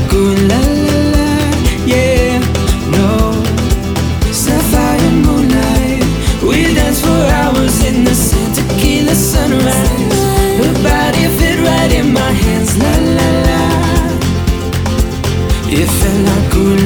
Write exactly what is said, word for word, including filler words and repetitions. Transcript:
like ooh la la la, yeah, no. Sapphire moonlight, we danced for hours in the sun, tequila sunrise. Her body fit right in my hands, la la la. It felt like ooh